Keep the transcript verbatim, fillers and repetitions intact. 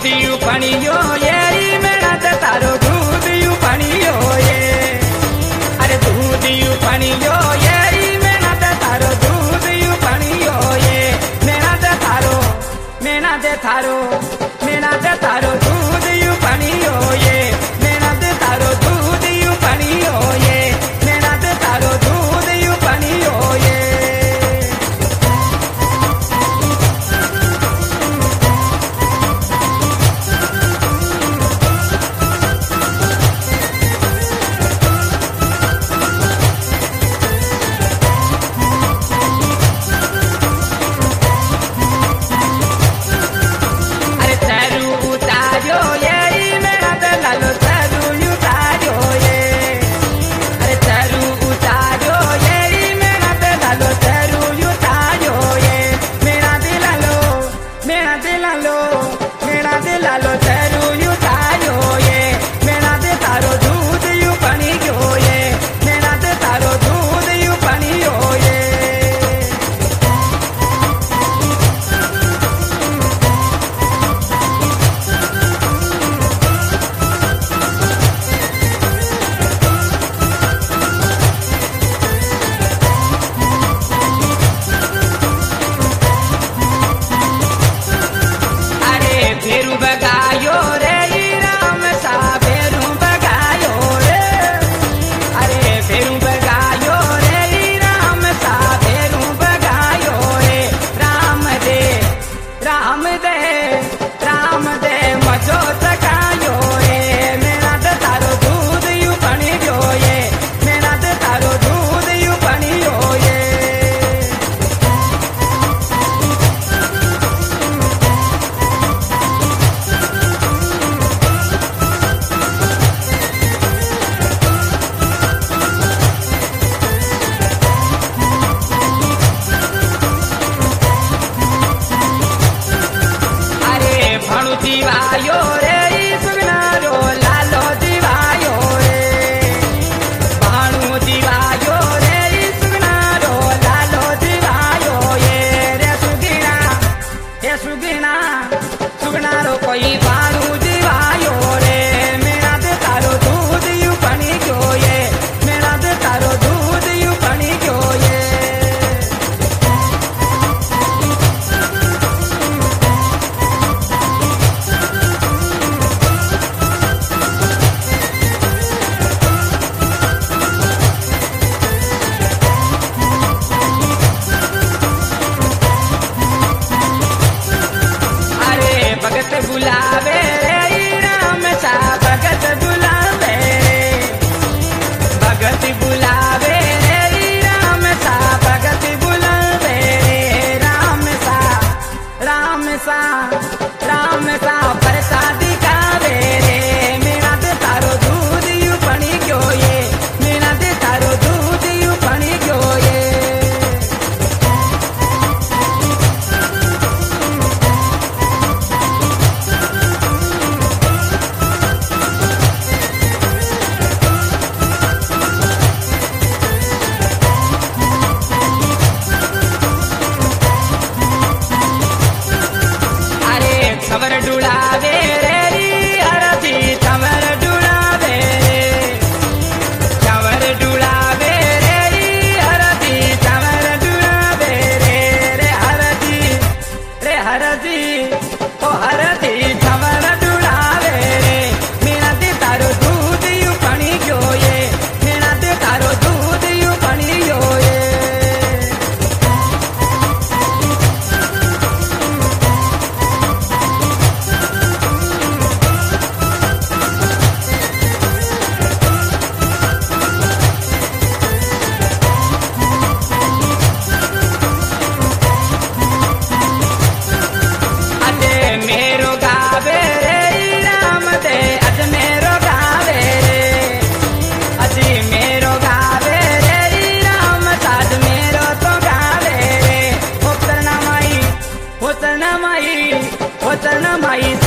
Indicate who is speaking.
Speaker 1: दूधियू पणियो ये मेरा ते तारो दूधियू पणियो ये अरे दूधियू पणियो ये मेरा ते तारो दूधियू पणियो ये मेरा ते तारो मेरा ते थारो मेरा ते तारो दूधियू पणियो ये मेरा ते तारो दूधियू पणियो ये मेरा ते तारो दूधियू पणियो ये दिवायो रे सुगनारो लालो दिवायो रे भानु दिवायो रे सुगनारो लालो दिवायो ये रे सुगिना हे सुगिना सुगनारो कोई भानु दिवायो रे मेरा दे तारो दूध यू पणी गयो ये मेरा दे तारो दूध यू पणी गयो ये भगत बुलावे रे राम सा भगत बुलावे भगत बुलावे रे राम सा भगत बुलावे राम सा राम सा राम सा प्रसाद खावे रे मेरा दे तारो दूध यू पणी गयो ये मेरा दे तारो दूध यू पणी गयो ये खबर डुलावे रे हरती खबर डुलावे खबर डुलावे रे हरती खबर डुलावे रे रे हरती रे हरती ओ हरती खबर डुलावे रे मेरा दे तारो दूध यू पणी गयो ये मेरा दे तारो दूध यू पणी गयो ये मेरो गावे रे राम दे अज मेरो गावे रे अजी मेरो गावे रे राम ताज मेरो तो गावे रे होतना माई होतना माई होतना माई